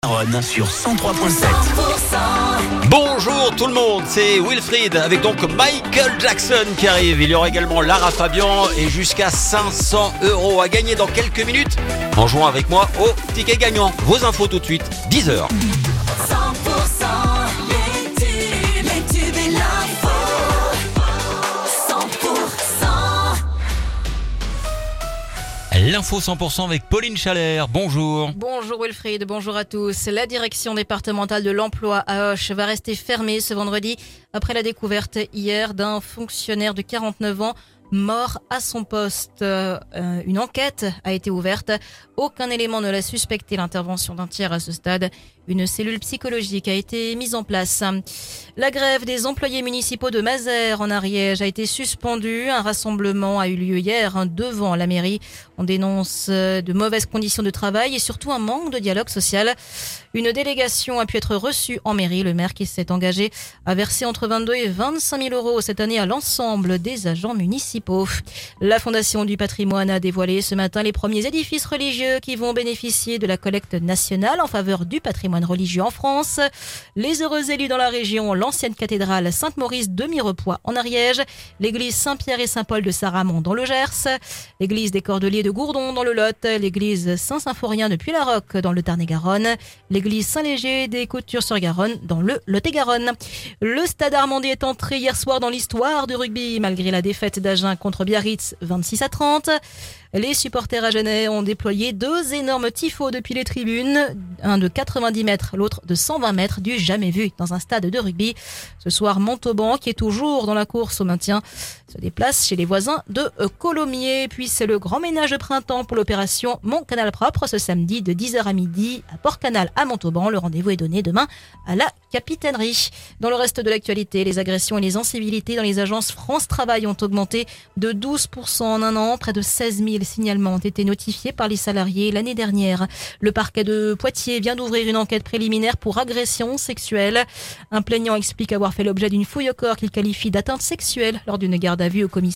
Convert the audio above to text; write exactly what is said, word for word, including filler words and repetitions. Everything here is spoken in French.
Garonne sur cent trois virgule sept. Bonjour tout le monde, c'est Wilfried avec donc Michael Jackson qui arrive. Il y aura également Lara Fabian et jusqu'à cinq cents euros à gagner dans quelques minutes en jouant avec moi au ticket gagnant. Vos infos tout de suite, dix heures. cent pour cent les tubes, les tubes et l'info. cent pour cent. L'info cent pour cent avec Pauline Chalère. Bonjour. Bonjour Wilfried, bonjour à tous. La direction départementale de l'emploi à Auch va rester fermée ce vendredi après la découverte hier d'un fonctionnaire de quarante-neuf ans mort à son poste. Euh, une enquête a été ouverte. Aucun élément ne l'a suspecté l'intervention d'un tiers à ce stade. Une cellule psychologique a été mise en place. La grève des employés municipaux de Mazères en Ariège a été suspendue. Un rassemblement a eu lieu hier hein, devant la mairie. On dénonce de mauvaises conditions de travail et surtout un manque de dialogue social. Une délégation a pu être reçue en mairie. Le maire qui s'est engagé à verser entre vingt-deux et vingt-cinq mille euros cette année à l'ensemble des agents municipaux. La Fondation du patrimoine a dévoilé ce matin les premiers édifices religieux qui vont bénéficier de la collecte nationale en faveur du patrimoine religieux en France. Les heureux élus dans la région, l'ancienne cathédrale Sainte-Maurice de Mirepoix en Ariège, l'église Saint-Pierre et Saint-Paul de Saramon dans le Gers, l'église des Cordeliers de Gourdon dans le Lot, l'église Saint-Symphorien de Puy-la-Roque dans le Tarn-et-Garonne, l'église Saint-Léger des Coutures-sur-Garonne dans le Lot-et-Garonne. Le Stade Armandie est entré hier soir dans l'histoire du rugby malgré la défaite d'Agen contre Biarritz vingt-six à trente. Les supporters agenais ont déployé deux énormes tifos depuis les tribunes, un de quatre-vingt-dix mètres, l'autre de cent vingt mètres, du jamais vu dans un stade de rugby. Ce soir, Montauban, qui est toujours dans la course au maintien, se déplace chez les voisins de Colomiers. Puis c'est le grand ménage de printemps pour l'opération Mon Canal Propre ce samedi de dix heures à midi à Port-Canal à Montauban. Le rendez-vous est donné demain à la capitainerie. Dans le reste de l'actualité, les agressions et les incivilités dans les agences France Travail ont augmenté de douze pour cent en un an. Près de seize mille signalements ont été notifiés par les salariés l'année dernière. Le parquet de Poitiers vient d'ouvrir une enquête préliminaire pour agression sexuelle. Un plaignant explique avoir fait l'objet d'une fouille au corps qu'il qualifie d'atteinte sexuelle lors d'une garde à vue au commissariat.